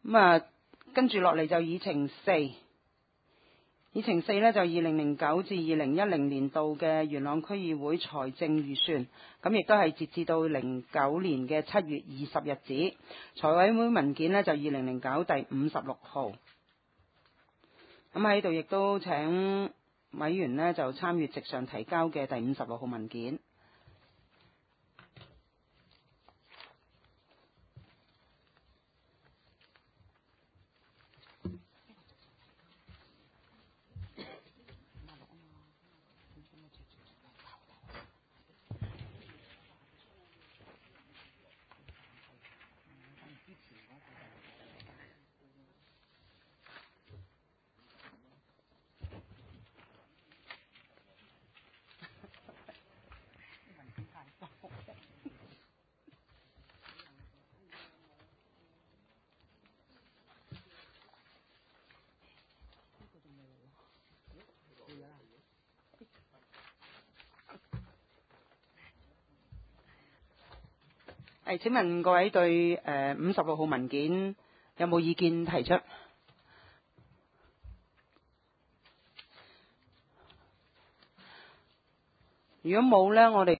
咁啊，跟住落嚟就議程四。議程四呢，就2009至2010年度嘅元朗區議會財政預算，咁亦都係截至到09年嘅7月20日止。財委會文件呢，就2009第56號。咁喺度亦都請委員呢，就參與席上提交嘅第56號文件。請問各位對56號文件有冇意見提出？如果冇呢，我哋